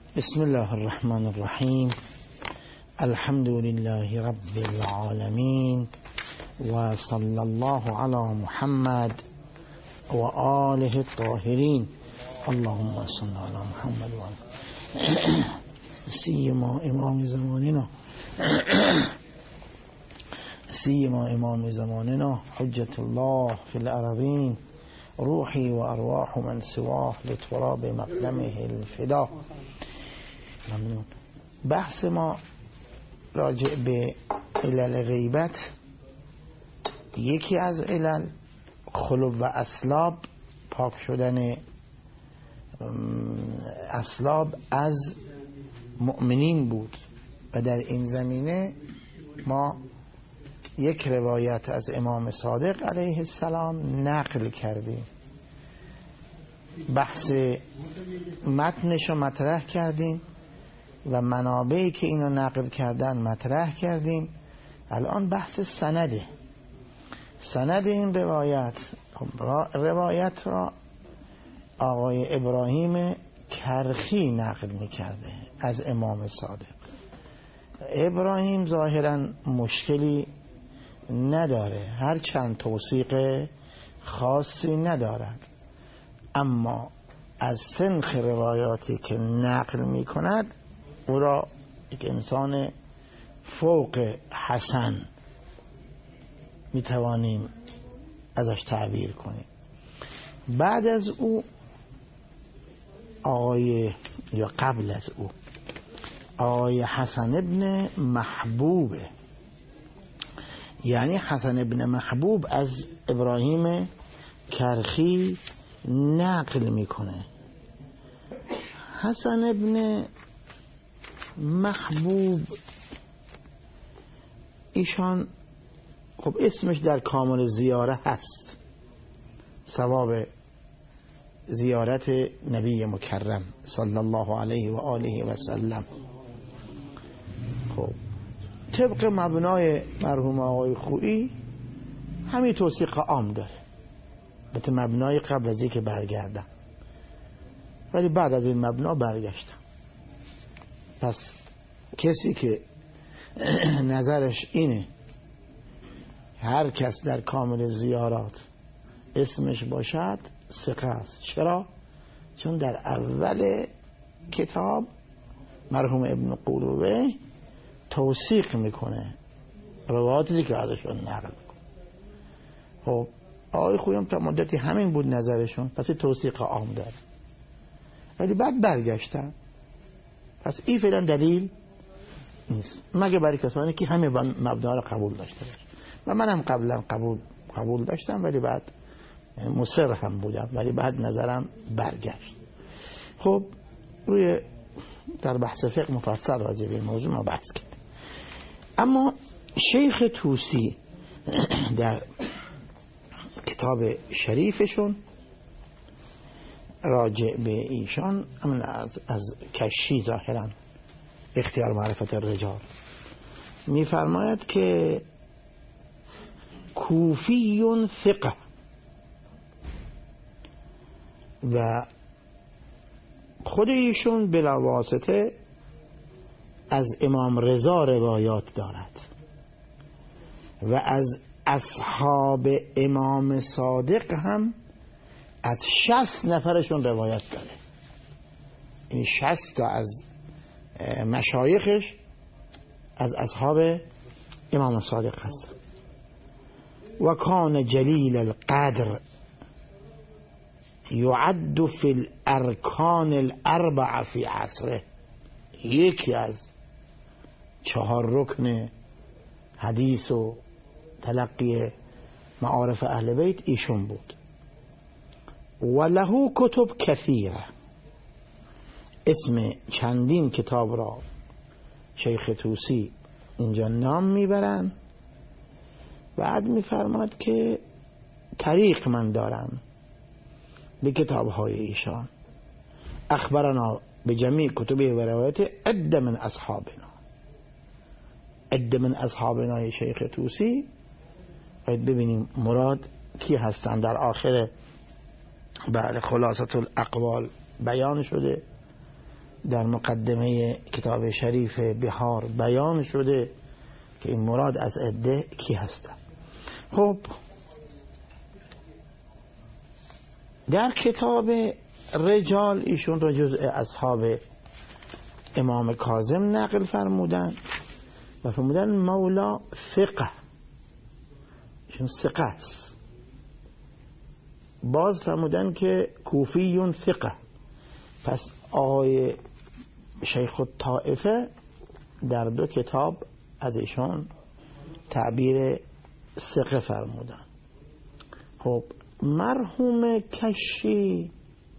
بسم الله الرحمن الرحیم. الحمد لله رب العالمین و صلی الله علی محمد و آله الطاهرین. اللهم صل علی محمد و سیما امام زماننا حجت الله فی الارضین روحی و ارواح من سواه لتراب مقدمه الفدا. ممنون. بحث ما راجع به علل غیبت، یکی از علل خلو و اسلاب، پاک شدن اسلاب از مؤمنین بود و در این زمینه ما یک روایت از امام صادق علیه السلام نقل کردیم، بحث متنش رو مطرح کردیم و منابعی که اینو نقل کردن مطرح کردیم. الان بحث سند این روایت را آقای ابراهیم کرخی نقل می‌کرده از امام صادق. ابراهیم ظاهراً مشکلی نداره، هرچند توثیق خاصی ندارد، اما از سنخ روایاتی که نقل می کند او را یک انسان فوق حسن می توانیم ازش تعبیر کنیم. بعد از او قبل از او آقای حسن ابن محبوب، یعنی حسن ابن محبوب از ابراهیم کرخی نقل میکنه. حسن ابن محبوب ایشان خب اسمش در کامل زیاره هست، ثواب زیارت نبی مکرم صلی الله علیه و آله و سلم. خب طبق مبنای مرحوم آقای خویی همین توثیق عام داره، البته مبنای قبل از اینکه برگردن، ولی بعد از این مبنا برگشتن. پس کسی که نظرش اینه هر کس در کامل زیارات اسمش باشد ثقه است. چرا؟ چون در اول کتاب مرحوم ابن قولوبه توثیق میکنه روایاتی که ازشون نقل میکنه. خب آقای خویم تا مدتی همین بود نظرشون، پس توثیق عام داره، ولی بعد برگشتن. پس این فعلا دلیل نیست، مگه برای کسانی که همه مبنا رو قبول داشته باشه. و منم قبلا قبول داشتم، ولی بعد مصر هم بودم، ولی بعد نظرم برگشت. خب در بحث فقه مفصل راجع به این موضوع ما بحث کردیم. اما شیخ طوسی در کتاب شریفشون راجع به ایشان از کشی ظاهرا اختیار معرفت الرجال میفرماید که کوفی ثقه و خود ایشون بلا واسطه از امام رضا روایات دارد و از اصحاب امام صادق هم از 60 نفرشون روایت داره. این 60 تا از مشایخش از اصحاب امام صادق هست. و کان جلیل القدر یعد فی الارکان الاربع فی عصره، یکی از 4 رکن حدیث و تلقی معارف اهل بیت ایشون بود. و له کتب کثیره، اسم چندین کتاب را شیخ طوسی اینجا نام میبرن. بعد میفرماد که طریق من دارم به کتاب‌های ایشان. اخبرنا به جمیع کتبه و روایت عد من اصحابنا شیخ طوسی. باید ببینیم مراد کی هستن. در آخر خلاصة الاقوال بیان شده در مقدمه کتاب شریف بهار بیان شده که این مراد از عده کی هستن. خب در کتاب رجال ایشون را جزء اصحاب امام کاظم نقل فرمودن و فرمودن مولا ثقه، ایشون ثقه است. باز فرمودن که کوفیون ثقه. پس آقای شیخ الطائفه در دو کتاب از ایشان تعبیر ثقه فرمودن. خب مرحوم کشی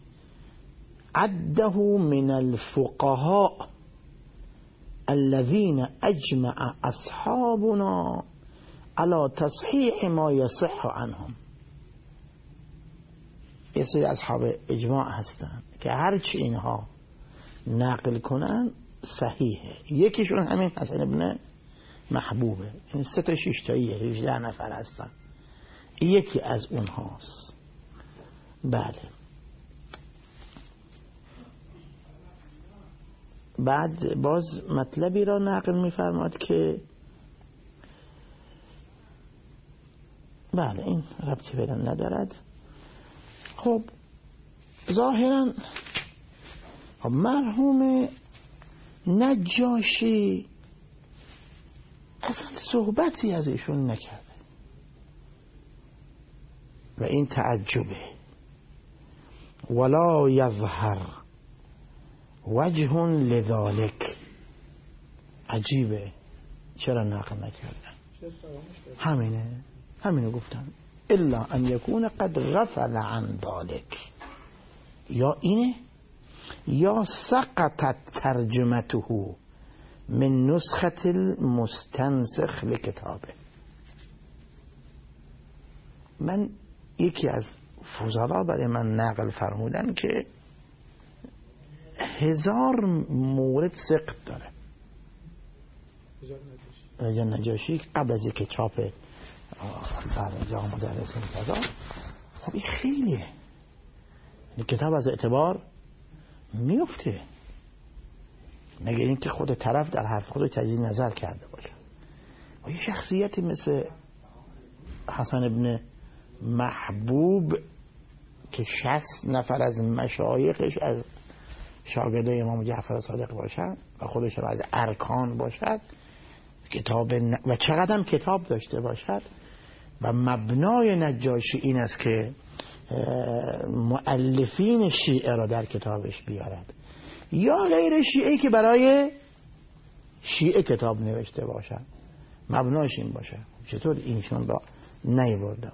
عده من الفقهاء الذين اجمع اصحابنا على تصحیح ما یصح عنهم. یه سری اصحاب اجماع هستن که هرچی اینها نقل کنن صحیحه. یکیشون همین حسن ابن محبوبه. این 3 تا 6 تاییه، 18 نفر هستن، یکی از اونهاست. بله. بعد باز مطلبی را نقل می‌فرماد که بله این ربطی به آن ندارد. خب ظاهرا مرحوم نجاشی اصلا صحبتی از ایشون نکرده و این تعجبه. ولا یظهر وجه لذالک. عجیبه چرا نقل نکردن؟ همینه گفتن الا ان یکون قد غفل عن ذالک. یا اینه یا سقطت ترجمته من نسخة المستنسخ لکتابه. من یکی از فضلا برای من نقل فرمودن که 1000 مورد سقط داره. رجا نجاشی قبل از اینکه چاپ جامع مدرس می‌کرد. خب این خیلیه، این کتاب از اعتبار میفته مگر اینکه خود طرف در حرف خود تجدید نظر کرده باشه. و یه شخصیتی مثل حسن ابن محبوب که 60 نفر از مشایخش از شاگردای امام جعفر صادق باشد و خودش از ارکان باشد، کتاب و چقدر هم کتاب داشته باشد. و مبنای نجاشی این است که مؤلفین شیعه را در کتابش بیارد یا غیر شیعه که برای شیعه کتاب نوشته باشد، مبناش این باشه. چطور اینشون را نیاورده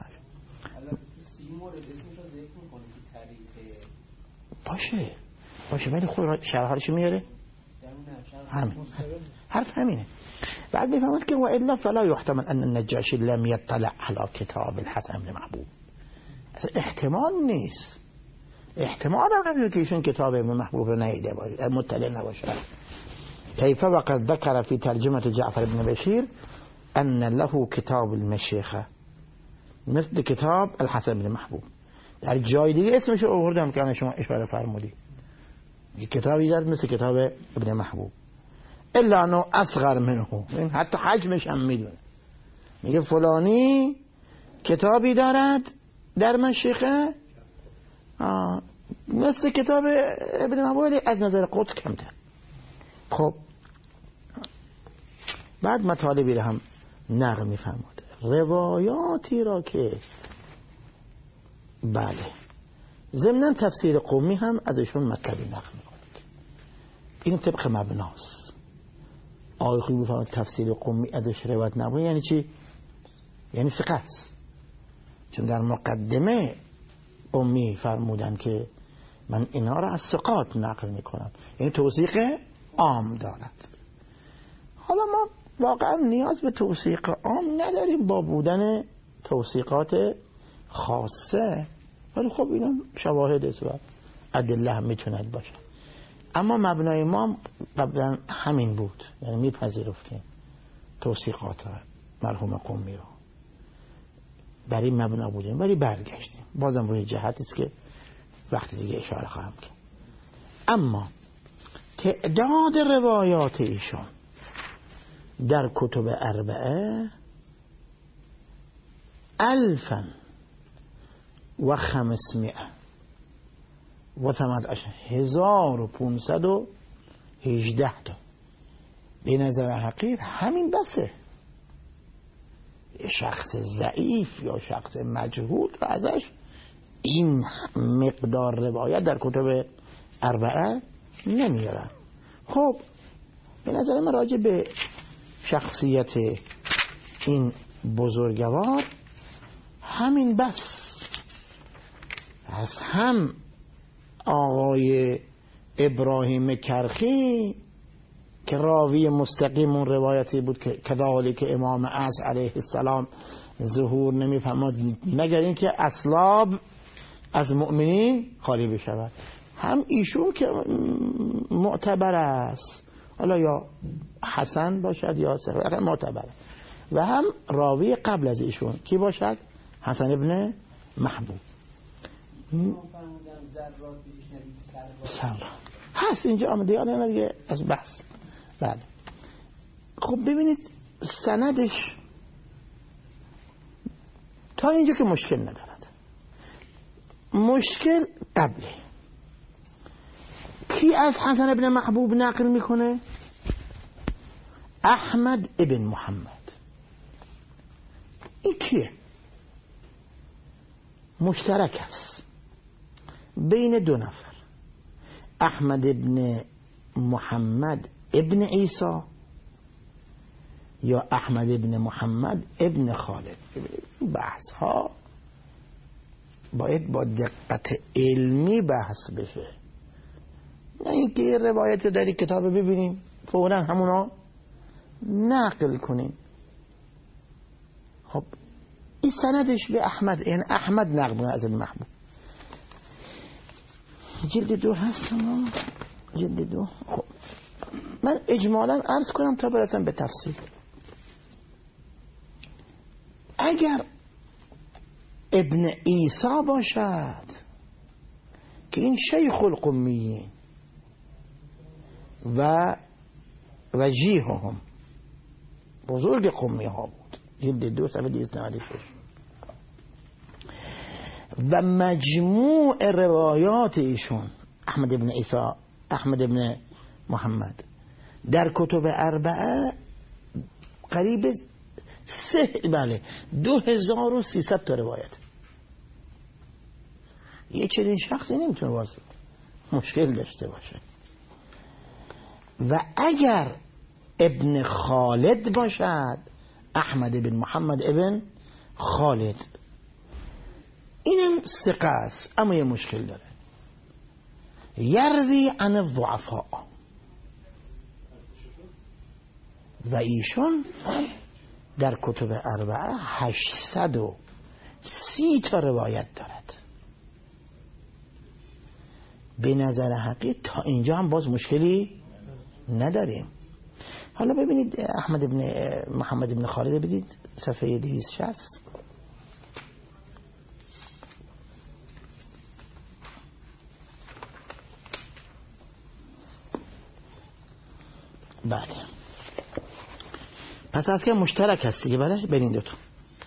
باشه ولی خود شرحالش میاره همین حرف همینه. بعد میفهمد که و الا فلا يحتمل ان النجاشی لم يطلع على کتاب الحسن بن محبوب. اصلا احتمال نیست، احتمال هم نمیده که ایشون کتاب ابن محبوب رو ندیده باشه، مطلع نباشه. کیف وقد ذکر فی ترجمه جعفر بن بشیر ان له کتاب المشیخه مثل کتاب الحسن بن محبوب. در جای دیگه اسمش رو آوردم که شما اشاره فرمودی، یک کتابی دارد مثل کتاب ابن محبوب الا انه اصغر منه. این حتی حجمش هم میدونه، میگه فلانی کتابی دارد در مشیخه مثل کتاب ابن محبوب از نظر قطع کمتر. خب بعد مطالبی رو هم نقل میفرماده، روایاتی را که بله ضمن تفسیر قومی هم ازشون مطلبی نقل میکنه. این طبق مبناست. آقای خویی بفرماد تفسیر قومی ازش روایت نبود یعنی چی؟ یعنی ثقه است. چون در مقدمه قومی فرمودن که من اینا را از ثقات نقل میکنم، یعنی توثیق عام دارد. حالا ما واقعا نیاز به توثیق عام نداریم با بودن توثیقات خاصه، ولی خب اینا شواهد است و ادله هم میتوند باشه. اما مبنای ما قبلا همین بود، یعنی میپذیرفتیم توثیقات مرحوم قمی رو، بر این مبنا بودیم ولی برگشتیم. بازم روی جهتی است که وقتی دیگه اشاره خواهم کرد. اما تعداد روایات ایشان در کتب اربعه 1500 و 1518 تا. به نظر حقیر همین بسه. شخص ضعیف یا شخص مجهول رو ازش این مقدار روایت در کتب اربعه نمیارن. خب به نظر من راجع به شخصیت این بزرگوار همین بس. از هم آقای ابراهیم کرخی که راوی مستقیم اون روایتی بود که کذالک امام عصر علیه السلام ظهور نمیفرماد مگر اینکه اصلاب از مؤمنین خالی بشود. هم ایشون که معتبر است، حالا یا حسن باشد یا صحیح معتبر، و هم راوی قبل از ایشون کی باشد؟ حسن ابن محبوب. سر هست اینجا آمده یا نه دیگه از بحث. بله خب ببینید سندش تا اینجا که مشکل ندارد. مشکل قبله. کی از حسن ابن محبوب نقل میکنه؟ احمد ابن محمد. این کیه؟ مشترک است بین دو نفر، احمد ابن محمد ابن عیسی یا احمد ابن محمد ابن خالد. بحث ها باید با دقت علمی بحث بشه، نه اینکه یه روایت رو در کتاب ببینیم فوراً همونا نقل کنیم. خب این سندش به احمد، یعنی احمد نقل از ابن محبوب. جلد 2 هست ما، جلد 2. خب من اجمالاً عرض کنم تا برسم به تفصیل. اگر ابن عیسی باشد که این شیخ القمیین و وجیههم، بزرگ قمی ها بود، جلد 2 صفحه 296. و مجموع روایات ایشون احمد ابن عیسی، احمد ابن محمد در کتب اربعه قریب 2300 تا روایت. یه چنین شخصی نمیتونه واسه مشکل داشته باشه. و اگر ابن خالد باشد، احمد ابن محمد ابن خالد، اینم ثقه است اما یه مشکل داره، یروی عن الضعفاء. و ایشون در کتب اربعه 830 تا روایت دارد. به نظر حقیقی تا اینجا هم باز مشکلی نداریم. حالا ببینید احمد ابن محمد ابن خالد، بدید صفحه 260. بله پس از که مشترک هستی که بله بین این دوتا.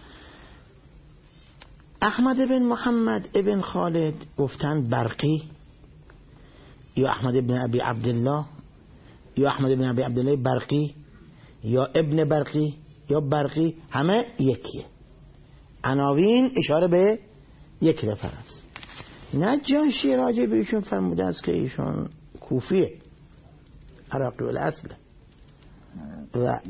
احمد ابن محمد ابن خالد گفتن برقی یا احمد ابن ابی عبدالله یا احمد ابن ابی عبدالله برقی یا ابن برقی یا برقی، همه یکیه. عناوین اشاره به یک نفر است. نجاشی راجع به ایشون فرموده است که ایشون کوفیه، عراقی الاصل، و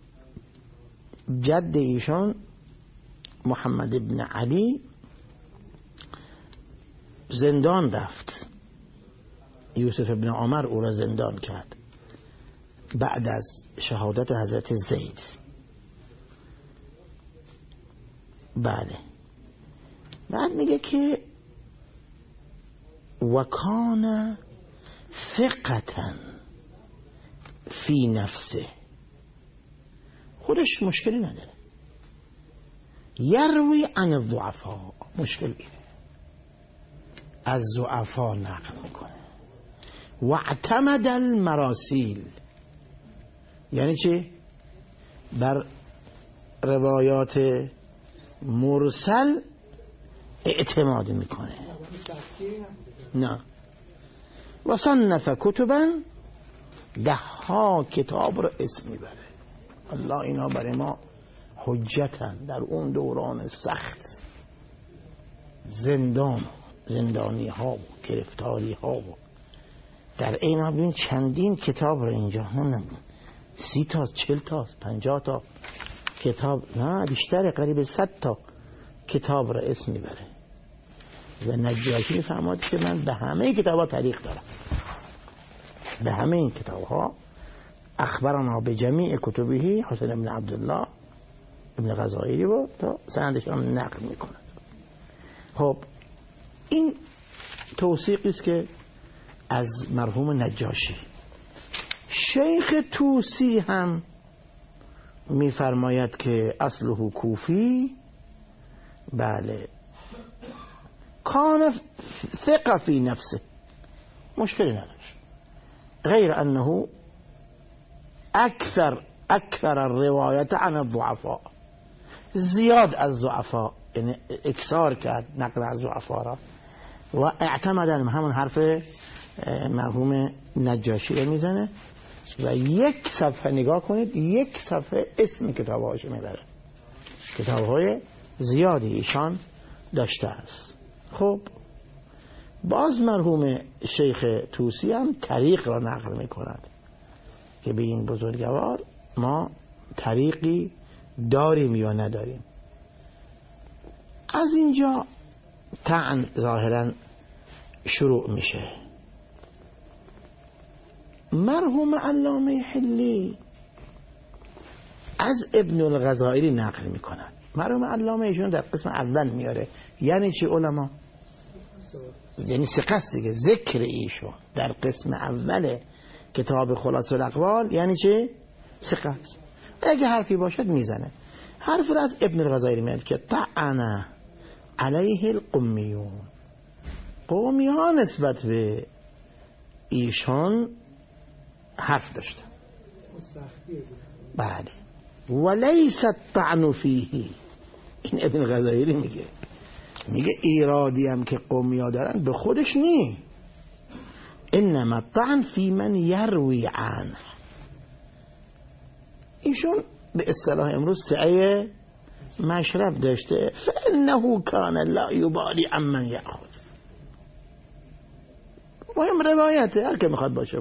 جد ایشان محمد ابن علی زندان رفت، یوسف ابن عمر او را زندان کرد بعد از شهادت حضرت زید. بله بعد میگه که وکان ثقتا فی نفسه، خودش مشکلی نداره. یروی عن الضعفاء، مشکل اینه از ضعفا نقل میکنه. واعتمد المراسیل، یعنی چی؟ بر روایات مرسل اعتماد میکنه. نه. و صنف کتبا، 10 کتاب رو اسم میبره. الله اینا برای ما حجتن. در اون دوران سخت، زندانی ها و گرفتاری ها و در این ها ببین چندین کتاب رو اینجا، نه 30 تا 40 تا 50 تا کتاب، نه بیشتر، قریب 100 تا کتاب رو اسم میبره. و نجاشی میفرماد که من به همه کتاب ها تاریخ دارم، به همه این کتاب ها. اخبرنا به جمیع کتبه حسین ابن عبدالله ابن غزائری و تا سندش هم نقل میکند. خب این توثیقی است که از مرحوم نجاشی. شیخ طوسی هم میفرماید که اصله کوفی، بله، کان ثقه فی نفسه، مشکلی نداشت، غیر انه اکثر الروایت عن الضعفاء، زیاد از ضعفاء، یعنی اکثار کرد نقل از ضعفاء را. و اعتمدن، همون حرف مرحوم نجاشی رو میزنه و 1 صفحه نگاه کنید، 1 صفحه اسم کتابهاش میبره. کتابهای زیادی ایشان داشته است. خب باز مرحوم شیخ طوسی هم طریق را نقل میکند که به این بزرگوار ما طریقی داریم یا نداریم. از اینجا طعن ظاهرا شروع میشه. مرحوم علامه حلی از ابن الغزائری نقل میکنند. مرحوم علامه ایشون در قسم اول میاره. یعنی چی علما؟ یعنی ثقه دیگه. ذکر ایشون در قسم اول کتاب خلاصه الاقوال یعنی چی؟ ثقه است. اگه حرفی باشد میزنه. حرف را از ابن الغزائری میاد که طعن علیه القمیون، قومی ها نسبت به ایشان حرف داشتن. بله. ولیس الطعن فیه، این ابن الغزائری میگه ایرادی هم که قومی ها دارن به خودش نی، انما الطعن فی من یروی عنه. ایشون به اصطلاح امروز سعی مشرب داشته، فانه کان لا یبالی عمن یأخذ. مهم روایته، هر که میخواد باشه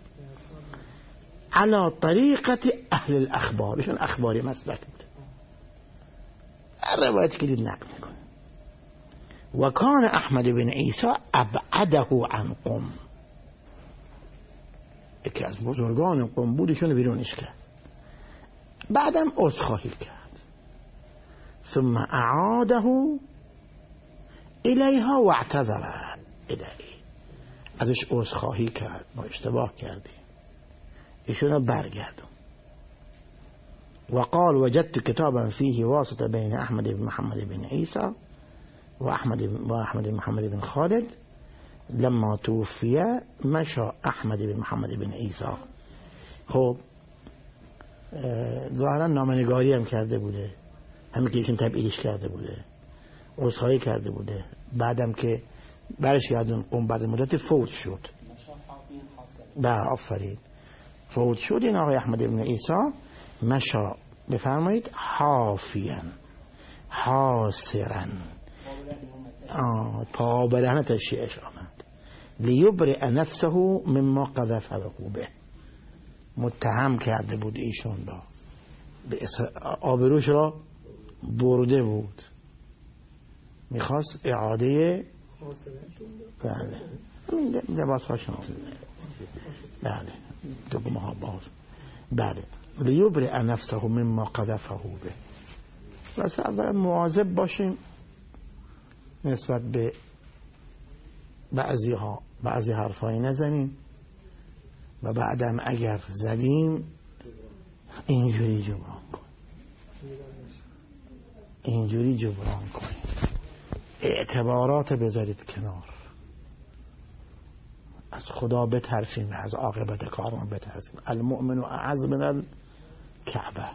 علی طریقت اهل الاخبار. ایشون اخباری مسلک بود، روایتی که دید نقل میکنه. و کان احمد بن عیسی ابعده عن قم، یکی از بزرگان قم بود، ایشون بیرونش کرد، بعدم عذرخواهی کرد. ثم اعاده الیها و اعتذر الیه، ازش عذرخواهی کرد، ما اشتباه کردیم، ایشون برگردون. وقال وجدت كتابا فيه واسطة بين أحمد بن محمد بن عيسى وأحمد بن محمد بن خالد، لما توفي مشى أحمد بن محمد بن عيسى. خب ظاهرا نامنگاری هم کرده بوده، همین که ایشون تبعیدش کرده بوده، عذرخواهی کرده بوده، بعدم که برش گردون قم بعد مدت فوت شد. آفرین، فوت شد این آقای احمد بن عیسی. مشا بفرمایید حافیاً حاسراً، پابرهنه تشیعش آمد. لیبرئ نفسه مما قذفه به، متهم کرده بود ایشون را، آبروش را برده بود، میخواست اعاده بله لباس هاشون، بله دگمه ها باز، بله لیبرئ نفسه مما قذفه به. واسه اولا مواظب باشیم نسبت به بعضی حرفایی نزنیم و بعدم اگر زدیم اینجوری جبران کنیم، اعتبارات بذارید کنار، از خدا بترسیم و از عاقبت کارمان بترسیم. المؤمن اعز من الکعبه.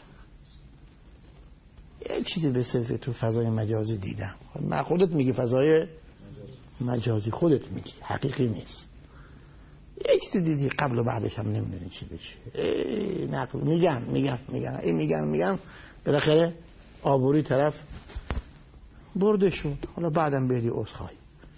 یه چیزی به صرف تو فضای مجازی دیدم، نه خودت میگی فضای مجازی، خودت میگی، حقیقی نیست. یه چیزی دیدی قبل و بعدش هم نمیدونی چی بشه. نقل میگن بالاخره آبوری طرف برده شد. حالا بعدم بیدی عذرخواهی.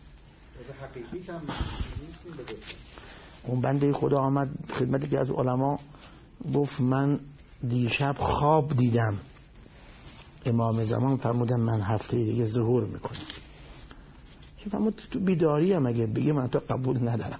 اون بنده خدا آمد خدمت که از علما گفت من دیشب خواب دیدم. امام زمان فرمودن من هفته دیگه ظهور میکنم. که فرمود تو بیداری هم اگه بگی من تو قبول ندارم.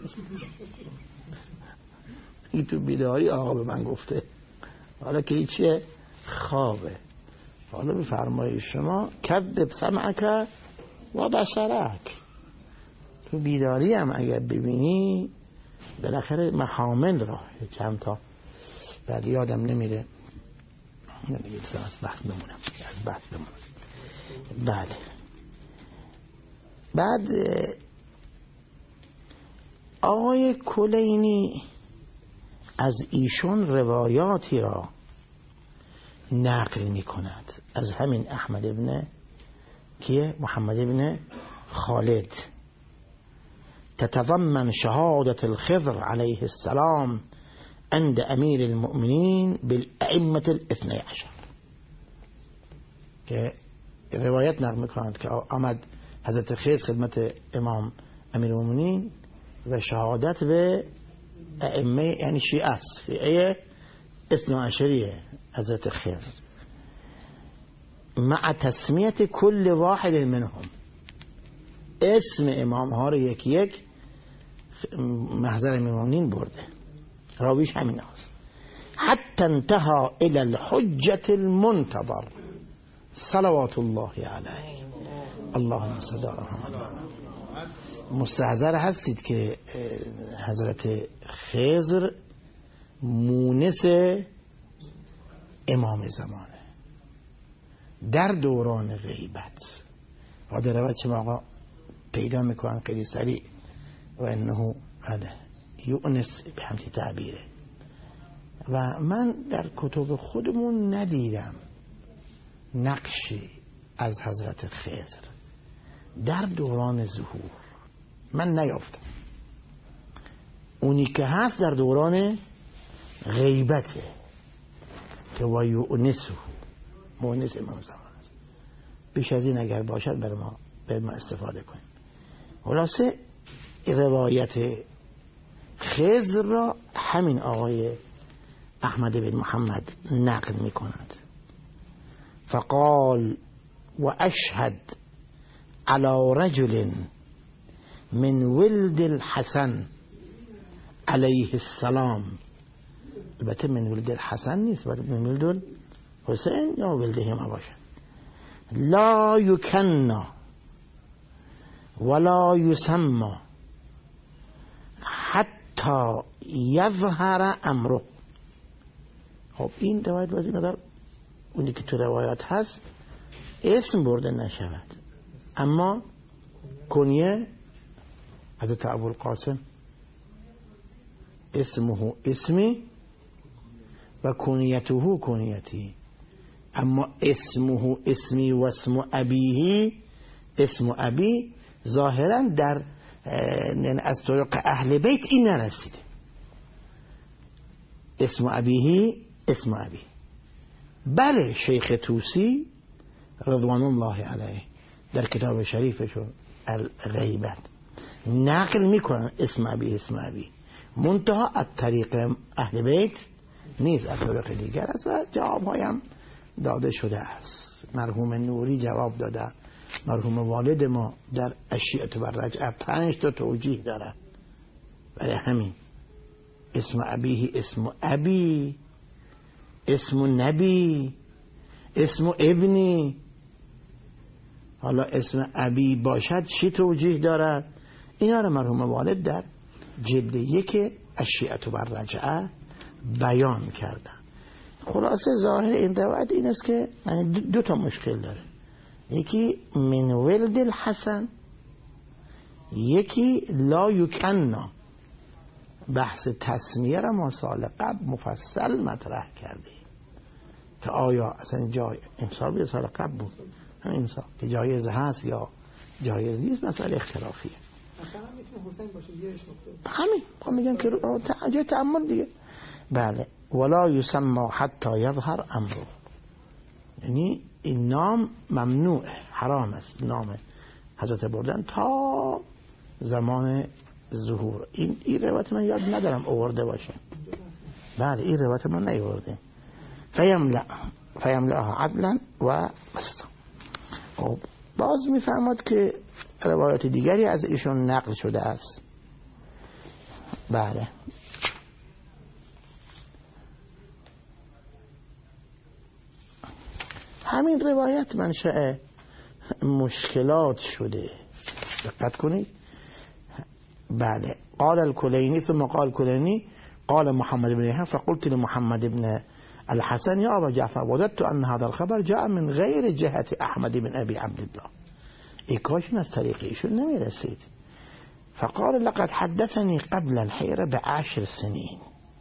این تو بیداری آقا به من گفته، حالا که چیه خوابه. حالا به فرمای شما کذب سمعک و بصرک، تو بیداری هم اگر ببینی بالاخره محامل راه چند تا بعد یادم نمیره دیگه، از بحث بمونم. بله. بعد آقای کلینی از ایشون روایاتی را نقل می کند از همین احمد ابن که محمد ابن خالد، تتضمن شهادة الخضر علیه السلام عند امیر المؤمنین بالائمة الاثنی عشر، که روایت نقل می کند که آمد حضرت خضر خدمت امام امیر المؤمنین و شهادت به ائمه، یعنی شیعه است، شیعه اثنی عشریه حضرت خضر، مع تسمیت کل واحد منهم، اسم امام ها رو یکی یک محضر المؤمنین برده، راویش همین هست. حتی انتهى الى الحجة المنتظر صلوات الله علیه اللهم صل علی محمد. مستحضر هستید که حضرت خضر مونس امام زمانه در دوران غیبت. و در روایت شما آقا پیدا میکنن خیلی سریع و انه یؤنس به همتی تعبیره. و من در کتب خودمون ندیدم نقشی از حضرت خضر در دوران ظهور، من نیافتم. اونی که هست در دوران غیبته که و یؤنسه، مؤنس امام زمان است. بیش از این اگر باشد برای ما استفاده کنیم. خلاصه روایت خضر را همین آقای احمد بن محمد نقل می کند. فقال و اشهد على رجل من ولد الحسن علیه السلام. البته من ولد الحسن نیست، باید من ولد الحسین یا ولده ما باشد. لا یکن ولا یسمى حتی یظهر امره. خب این روایت بازی مدار اونی که تو روایت هست اسم برده نشود، اما کنیه حضرت ابوالقاسم اسمه اسمی و کنیته کنیتی، اما اسمه اسمی و اسم ابیه اسم ابی ظاهرا در از طرق اهل بیت این نرسیده. اسم ابیه اسم ابی. بله شیخ طوسی رضوان الله علیه در کتاب شریفشون الغیبت نقل میکنن اسم ابی اسم ابی، منتها از طریق اهل بیت نیست، از طریق دیگر است و جواب هایم داده شده است. مرحوم نوری جواب داده، مرحوم والد ما در اشیعه و رجعه 5 تا توجیه داره. برای همین اسم ابیه اسم ابی، اسم نبی، اسم ابنی. حالا اسم ابی باشد چی توجیه دارد؟ اینا رو مرحوم والد در جلد 1 اشیعه و رجعه بیان کردن. خلاصه ظاهر این روایت این است که 2 تا مشکل داره، یکی من ولد الحسن، یکی لا یکن بحث تسمیه را ما سال قبل مفصل مطرح کردیم که آیا اصلا جای امسال به سال قبل بود همین امسال که جایز هست یا جایز نیست، مسئله اختلافیه. مثلا میتونه حسین باشه یه نقطه همین میگم که جای تأمل دیگه. بله ولا یسمى حتی یظهر امره، یعنی این نام ممنوع حرام است نام حضرت بردن تا زمان ظهور. این روایت من یاد ندارم آورده باشه. بله این روایت من نیاورده. فیملأها عدلا و بسطا. خب باز میفرماد که روایات دیگری از ایشون نقل شده است. بله همین روایت منشأ مشکلات شده، دقت کنید. بله قال الكليني ثم قال الكليني قال محمد بن يحيى فقلت لمحمد بن الحسن يا أبا جعفر وددت أن هذا الخبر جاء من غير جهة أحمد بن أبي عبد الله، إيكاش من الطريق إيشون نمي رسيد. فقال لقد حدثني قبل الحيرة ب10 سنين،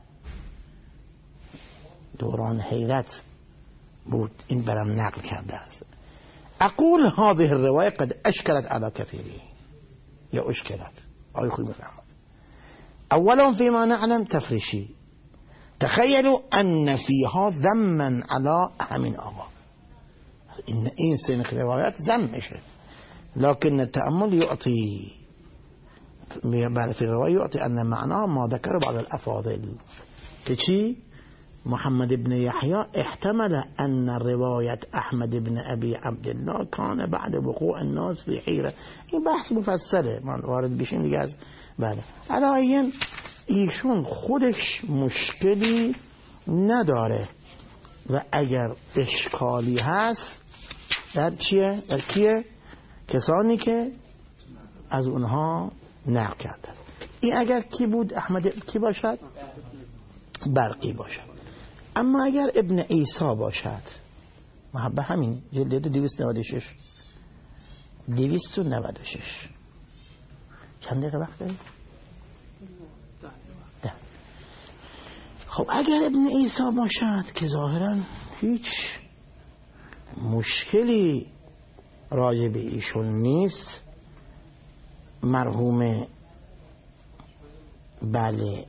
دوران حيرت بود این برام نقل کرده است. اقول هذه الرواية قد اشكلت على كثيرين یا اشكلت آیا خوی مفهمت. اولا فيما نعلم تفريشي، تخيلوا ان فيها ذما على همین آقا. این سنخ روایت ذم میشه، لكن التأمل يعطي في الرواية يعطي ان معناه ما ذكر بعض الافاضل. تشي محمد بن يحيى احتمل أن رواية أحمد بن أبي عبد الله كان بعد وقوع الناس في حيرة. این بحث مفصله من وارد بشین دیگه از بله. علایین ایشون خودش مشکلی نداره و اگر اشکالی هست در چیه؟ در کیه؟ کسانی که از اونها نقل کرده. این اگر کی بود؟ احمد کی باشد؟ برقی باشد. اما اگر ابن عیسی باشد، محبه همین جلد 296 چند دقیقه وقت دارید؟ 10. خب اگر ابن عیسی باشد که ظاهرا هیچ مشکلی راجع به ایشون نیست، مرحوم بله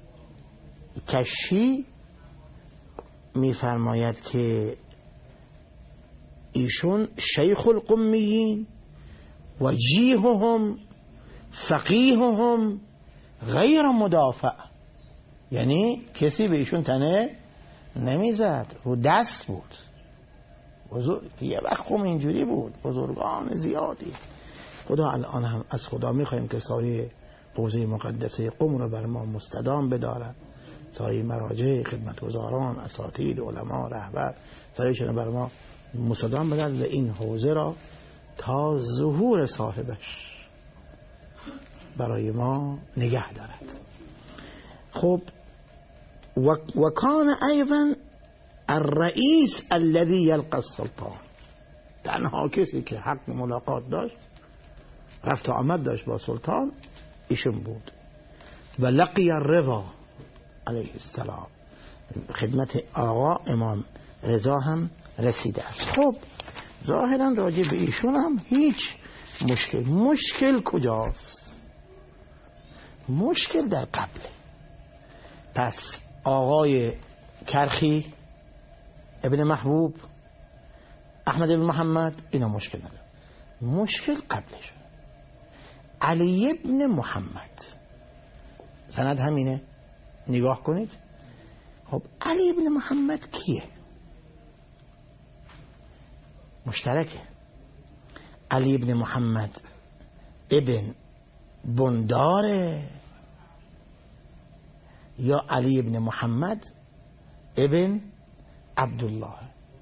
کشی میفرماید که ایشون شیخ القمیین و جیههم فقیههم غیر مدافع، یعنی کسی به ایشون تنه نمیزد، رو دست بود. یه وقت خم اینجوری بود، بزرگان زیادی. خدا الان هم از خدا میخوایم که سایه حوزه مقدسه قم رو بر ما مستدام بدارد، سایه مراجع خدمتگزاران اساتید علما رهبر سایه‌شون بر ما مستدام بدارد و این حوزه را تا ظهور صاحبش برای ما نگه دارد. خب و کان ایضا الرئیس الذي یلقى السلطان، تنها کسی که حق ملاقات داشت رفت و آمد داشت با سلطان ایشون بود. و لقی الرضا علیه السلام، خدمت آقا امام رضا هم رسیده است. خب ظاهرا راجع به ایشون هم هیچ مشکل کجاست؟ مشکل در قبل. پس آقای کرخی، ابن محبوب، احمد بن محمد اینا مشکل نداره. مشکل قبلش علی ابن محمد، سند همینه، نگاه کنید. خب علی ابن محمد کیه؟ مشترکه. علی ابن محمد ابن بنداره یا علی ابن محمد ابن عبدالله؟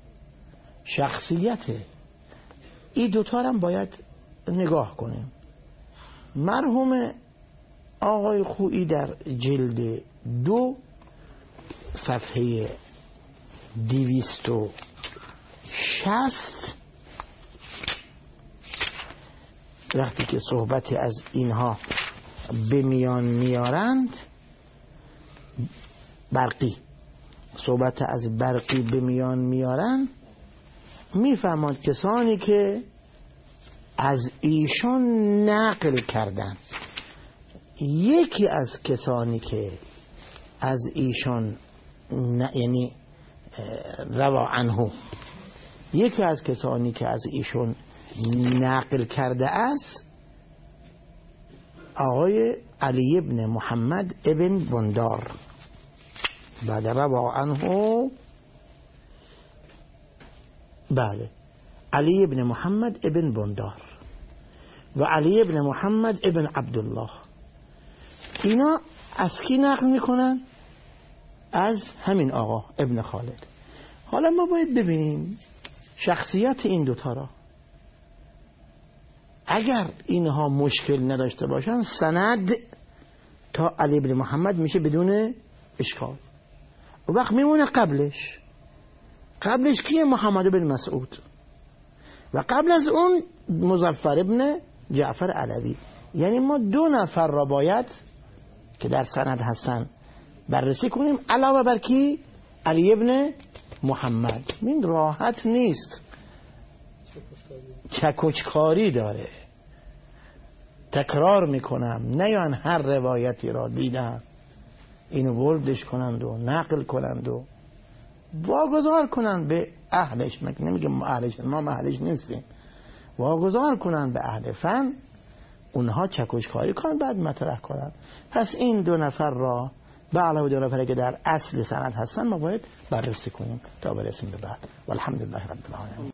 شخصیت این دوتا هم باید نگاه کنیم. مرحوم آقای خویی در جلد 2 صفحه 260 وقتی که صحبتی از اینها به میان میارند برقی صحبت از برقی به میان میارن، میفهمند کسانی که از ایشان نقل کردن. یکی از کسانی که از ایشان یعنی روا عنه، یکی از کسانی که از ایشون نقل کرده است آقای علی ابن محمد ابن بندار. بعد روا عنه بله علی ابن محمد ابن بندار و علی ابن محمد ابن عبدالله. اینا از کی نقل میکنن؟ از همین آقا ابن خالد. حالا ما باید ببینیم شخصیت این دوتا را. اگر اینها مشکل نداشته باشن سند تا علی ابن محمد میشه بدون اشکال. و وقت میمونه قبلش کیه؟ محمد بن مسعود، و قبل از اون مظفر ابن جعفر علوی. یعنی ما 2 نفر را باید که در سند هستن بررسی کنیم علاوه بر کی؟ علی ابن محمد. این راحت نیست، چکوچکاری داره. تکرار میکنم، نیان هر روایتی را دیدن اینو بردش کنند و نقل کنند و واگذار کنند به اهلش. نمیگم ما اهلش، ما اهلش نیستیم. واگذار کنند به اهل فن، اونها چکشکاری کنند بعد مطرح کنند. پس این 2 نفر را به علاوه 2 نفری که در اصل سند هستن ما باید بررسی کنیم تا برسیم به بعد. والحمدلله رب العالمین.